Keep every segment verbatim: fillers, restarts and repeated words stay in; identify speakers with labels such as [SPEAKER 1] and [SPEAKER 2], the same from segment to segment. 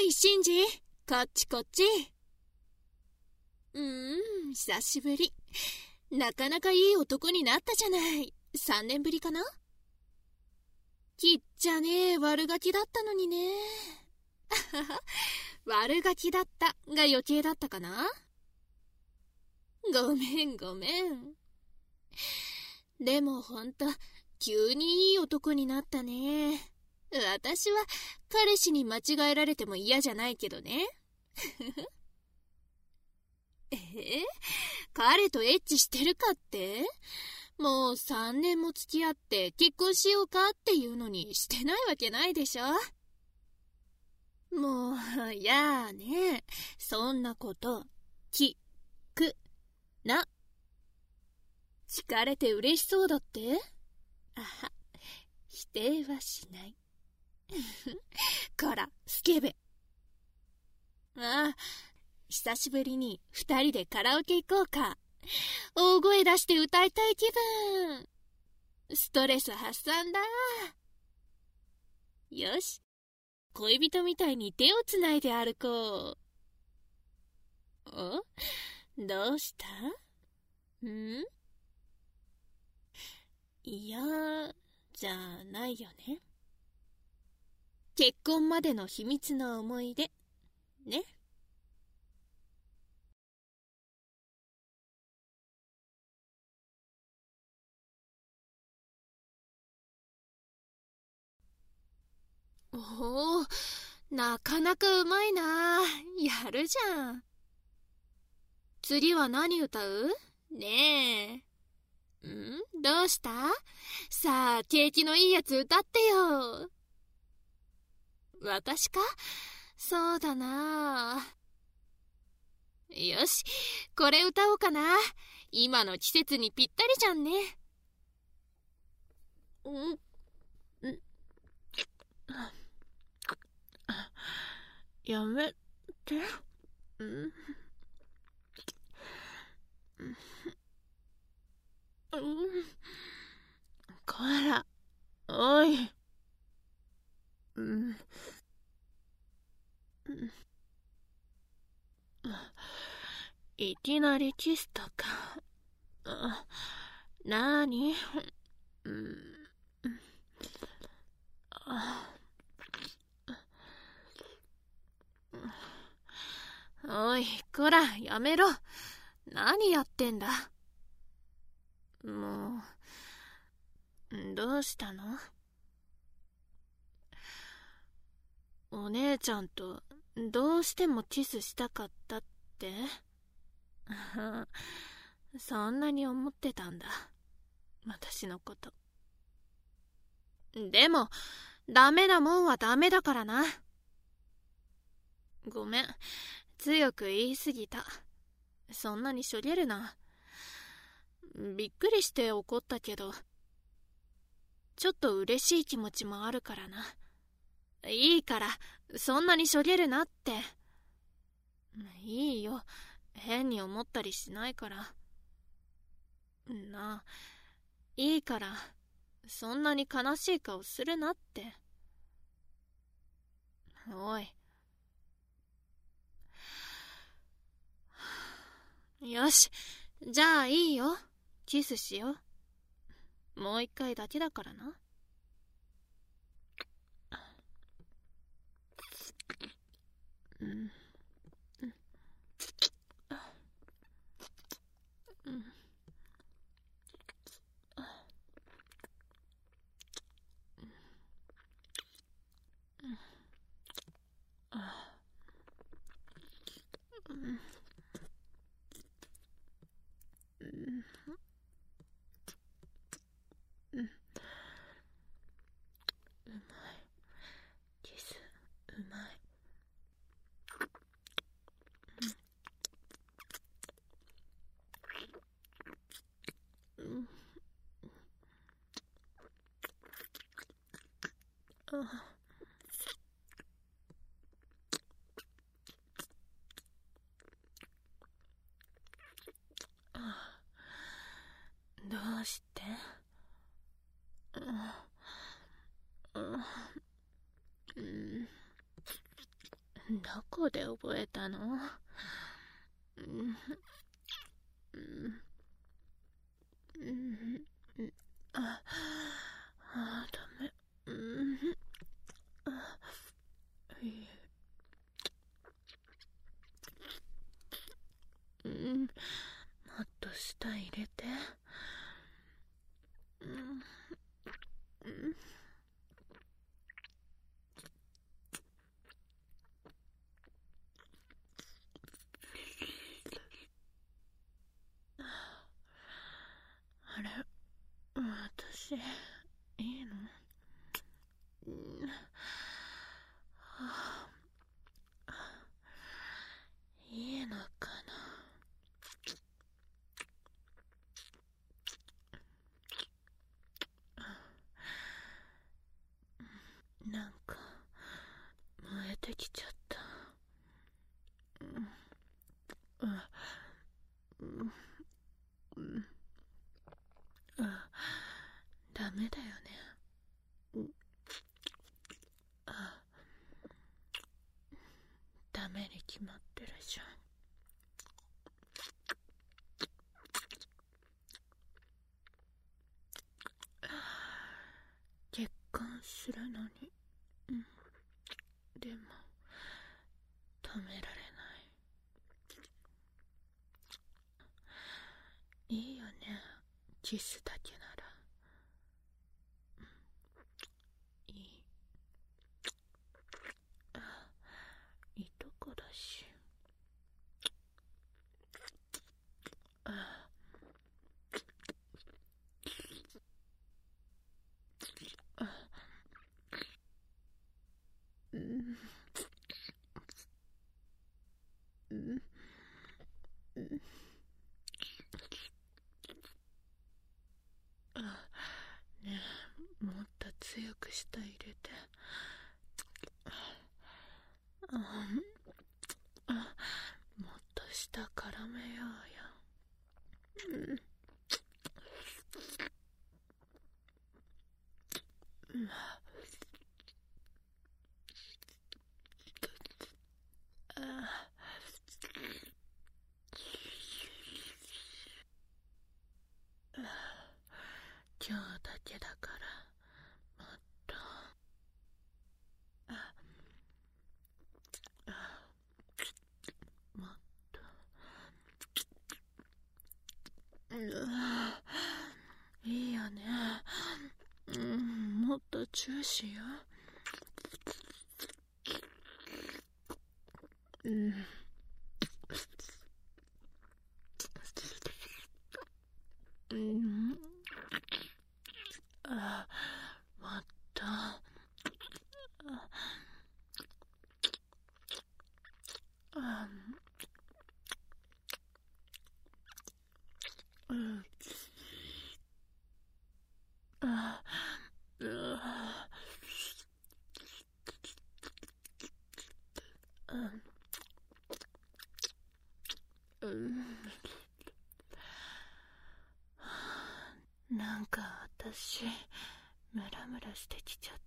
[SPEAKER 1] いシンジ、こっちこっち。うーん、久しぶり。なかなかいい男になったじゃない。さんねんぶりかな。きっちゃねえ悪ガキだったのにね。悪ガキだったが余計だったかな。ごめんごめん。でもほんと急にいい男になったね。私は彼氏に間違えられても嫌じゃないけどね。えー、彼とエッチしてるかって？もうさんねんも付き合って結婚しようかっていうのにしてないわけないでしょ。もういやーね、そんなこときくな。聞かれて嬉しそうだって？あは、否定はしない。こらスケベ。ああ、久しぶりに二人でカラオケ行こうか。大声出して歌いたい気分。ストレス発散だ。よし、恋人みたいに手をつないで歩こう。お？どうした？ん？いや、じゃないよね。結婚までの秘密の思い出ね。おお、なかなかうまいな。やるじゃん。次は何歌う？ねえ。ん？どうした？さあ、景気のいいやつ歌ってよ。私か？そうだな。よし、これ歌おうかな。今の季節にぴったりじゃんね。んんやめて。んこら、おい。うん。いきなりキスとか。なーに？うん。おい、こら、やめろ。何やってんだ。もう、どうしたの？お姉ちゃんとどうしてもキスしたかったって？そんなに思ってたんだ、私のこと。でもダメなもんはダメだからな。ごめん、強く言いすぎた。そんなにしょげるな。びっくりして怒ったけど、ちょっと嬉しい気持ちもあるからな。いいから、そんなにしょげるなって。いいよ、変に思ったりしないから。なあ、いいから、そんなに悲しい顔するなって。おい。よし、じゃあいいよ。キスしよう。もう一回だけだからな。うん。キスうまい。うんあどうして？ どこで覚えたの？うん、うん、うん、あ、あ、ダメ。うん、あ、うん、もっと舌入れて。うん、うん、あれ、私、いいの？うん、はあ、いいのかな。なんか燃えてきちゃった。うん、うん、うん、うん、ダメだよね。うん、あ、ダメに決まってるじゃん。結婚するのに、うん、でも止められない。いいよね、キスだけなら。いい。あ、いとこだし。あ、あ、うん、うん、うん、あ、ねえ、もっと強く舌入れて。あ、あ、もっと舌絡めようよ。うん、うん、あ、今日だけだから、もっと。あ、あ、もっと。うん、いいよね。うん、もっとチューしよう。うん、うん、あ、もっと。あ、あ、うん、あ、うん、うん、なんか私ムラムラしてきちゃった。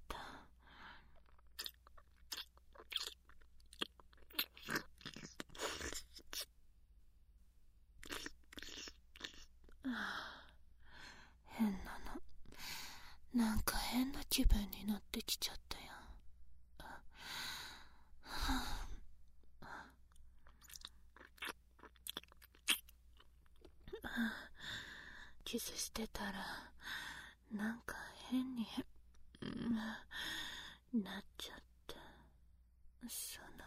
[SPEAKER 1] 変なの、なんか変な気分になってきちゃったよ。キスしてたらなんか変に、うん、なっちゃった。その、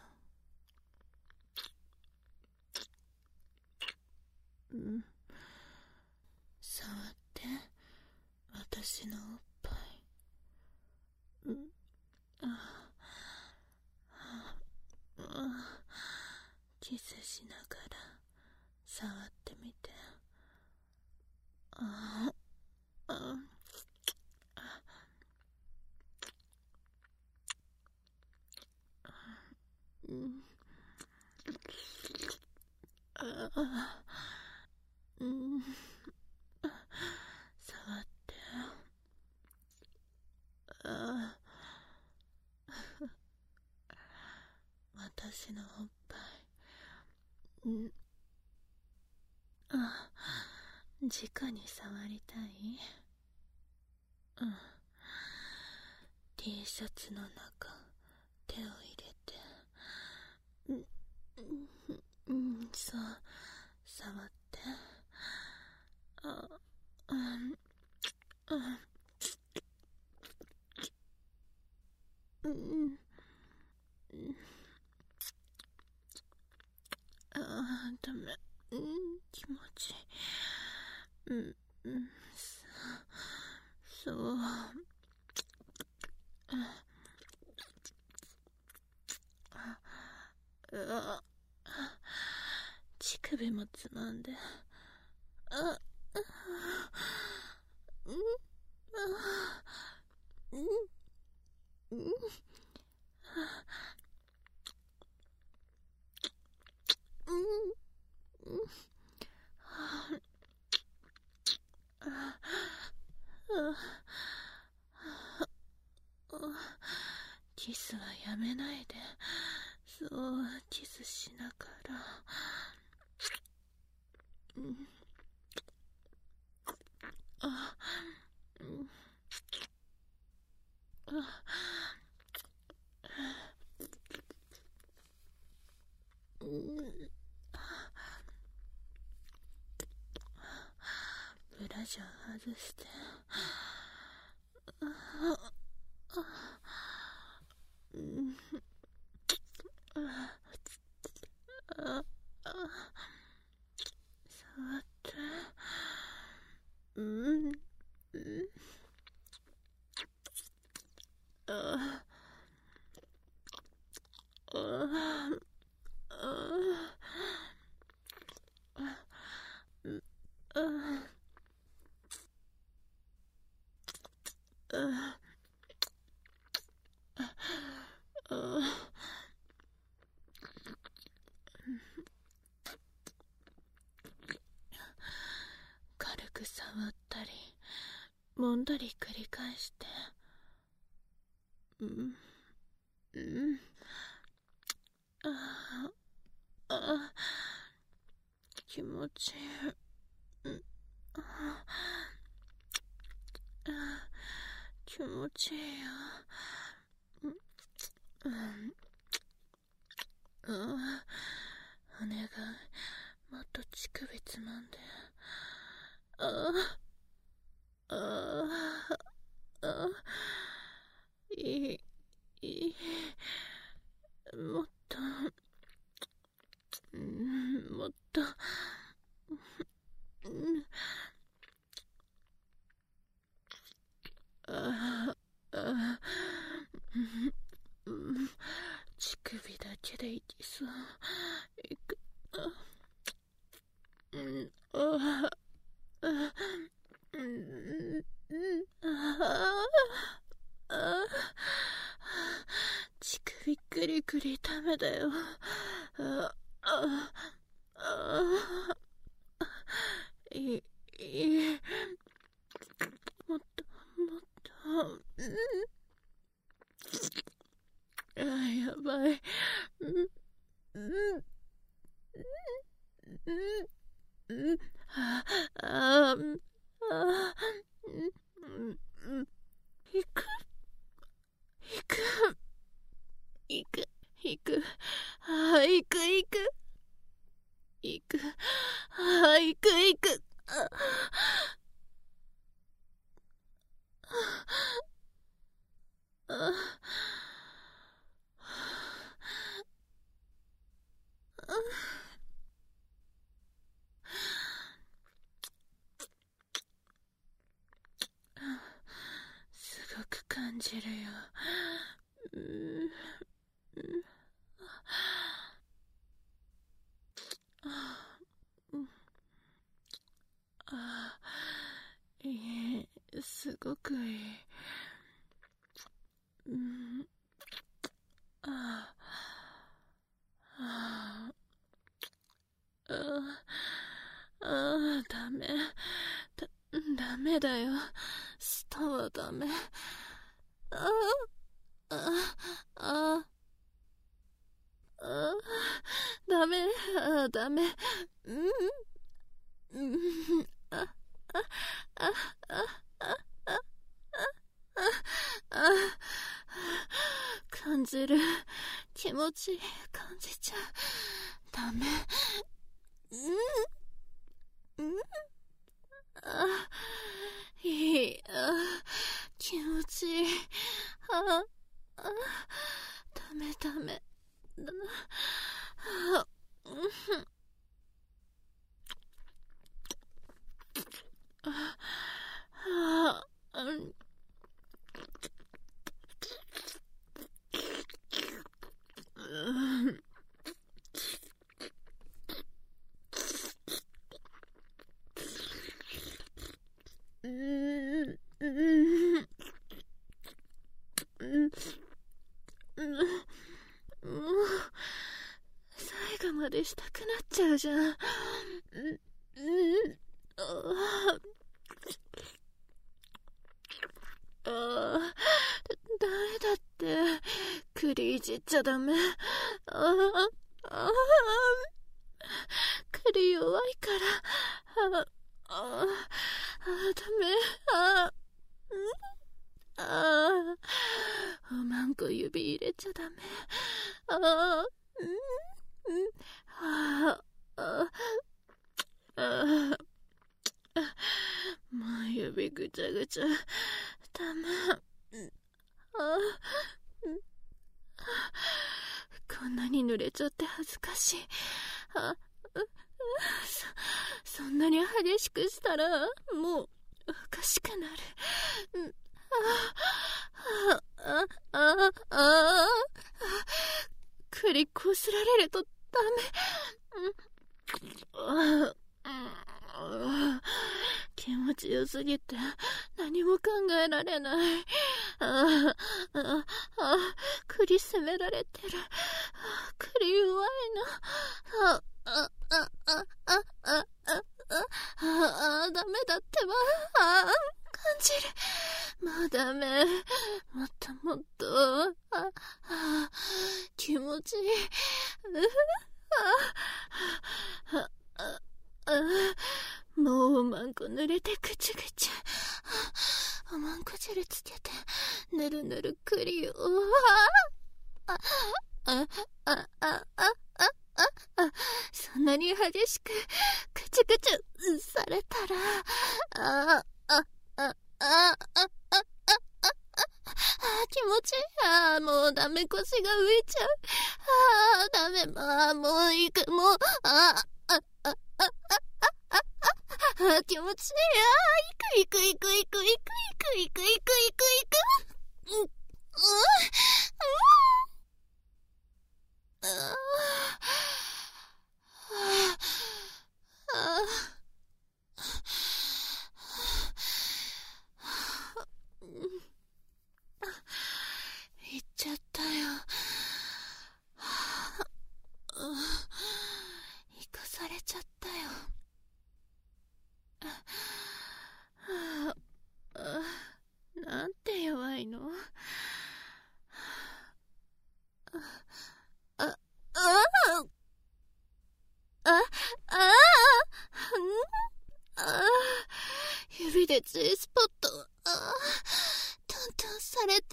[SPEAKER 1] うん、触って私のおっぱい。うん、ああ、キスしながら触ってみて。ああ、うん、ああ、うん、触って。 ちのおっぱい。んあ、直に触りたい？うん。T シャツの中、手を入れて。うん、うん、そう、触って。あ、うん、うん、うん、ああ、ダメ。うん、気持ちいい。うん、うん、そう、そう。うわ、乳首もつまんで。あ、うん、うん、うん、うん、キスはやめないで。そう、キスしながら。うん、あ、うん、あ、うん、ブラジャー外して。あ、あ、うん、あ、あ、あ、触って。うん、うん、あ、あ、あ、あ、あ、軽く触ったり揉んだり繰り返して。うん、うん、ああ、気持ちいい。うん、ああ、気持ちいいよ。うん、うん、お願い、もっと乳首つまんで。ああ、ああ、ああ、いい、いい、もっと、うん、もっと、うん、ああ、ああ、うん、乳首だけでいきそう。いく、あ、うん、ああ、うん、ああ、あ、乳首くりくりダメだよ。ああ、あ、いい、いい、もっと、もっと、うん、あ、やばい。うん、うん、うん、うん、ああ、うん、あ、うん、うん、行く、行く、行く、行く、ああ、行く、行く、行く、ああ、行く、行く、ああ、すごく感じるよ。うん、うん、あ、うん、あ、いい、すごくいい。うん、あ、あ、あ、あ、ダメ。だ、ダメだよ。スタはダメ。あ、あ、あ、 あダメ、あダメ。うん、うん、あ、あ、あ、あ、あ、あ、あ、あ、感じる。気持ち感じちゃう。ダメ。うん、うん、あ、いい。あ、気持ちいい。あ、あ、ダメダメ。だあ、うん、あ、あ、うん、うん、うん、うん、うん、うん、もう最後までしたくなっちゃうじゃん。うん、うん、ああ、ダメだって。栗いじっちゃダメ。ああ、ああ、栗弱いから。ああ、ああ、ダメ。ああ、うん、ああ、おまんこ指入れちゃダメ。ああ、うん、うん、ああ、ああ、もう指ぐちゃぐちゃ。ダメ。ああ、こんなに濡れちゃって恥ずかしい。あ、そ、そんなに激しくしたら、もう、おかしくなる。うん、あ、あ、あ、あ、あ、栗こすられるとダメ。うん、あ、あ、気持ちよすぎて何も考えられない。ああ、あ、栗責められてる。栗弱いの。あ、あ、あ、あ、あ、あ、あ、あ、あ、ダメだってば。あ、感じる。もうダメ。もっともっと。あ、あ、気持ちいい。あ、あ、あ、あ、もうおまんこ濡れてぐちゅぐちゅ。おまんこ汁つけてぬるぬるくりを。あ、あ、あ、あ、あ、あ、あ、あ、そんなに激しくくちゅくちゅされたら、あ、あ、あ、あ、あ、あ、あ、あ、気持ちいい。あ、もうダメ、腰が浮いちゃう。あ、ダメ、まあ、もう行く、もう、あ、あ、あ、あ、あ、あ、気持ちいい。あ、行く行く行く行く行く行く行く行く行く行く。うん、うん、うん、ああ、ああ、行っちゃったよ。生かされちゃったよ。ああ、なんて弱いの。あ、あ、あ、あ、あ、あ、指で G スポット、あ、トントンされて、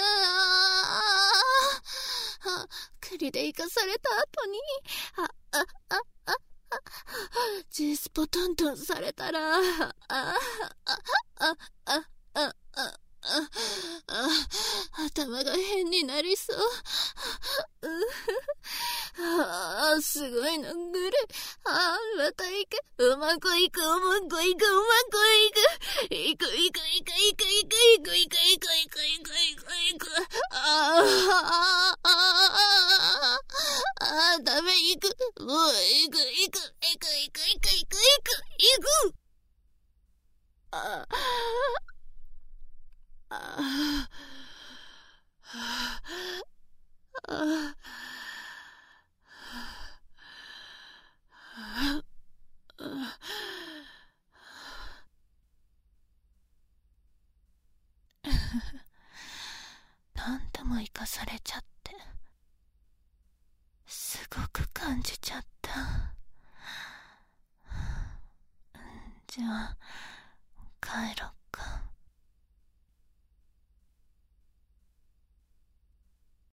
[SPEAKER 1] あ、あ、栗で生かされた後に、あ、あ、あ、あ、あ、G スポトントンされたら、あ、あ、あ、あ、あ、あ、あ、あ、あ、頭が変になりそう。ああ、すごいのぐる。ああ、また行く。うまくいく、うまくいく、うまくいく。いく、いく、いく、いく、いく、いく、いく、いく、いく、いく、いく、いく。ああ、ああ、ああ、ダメ、いく。もう、いく、いく、いく、いく、いく、いく、いく、いく。ああ、ああ、ああ、何度も生かされちゃって
[SPEAKER 2] すごく感じちゃった。じゃあ帰ろっ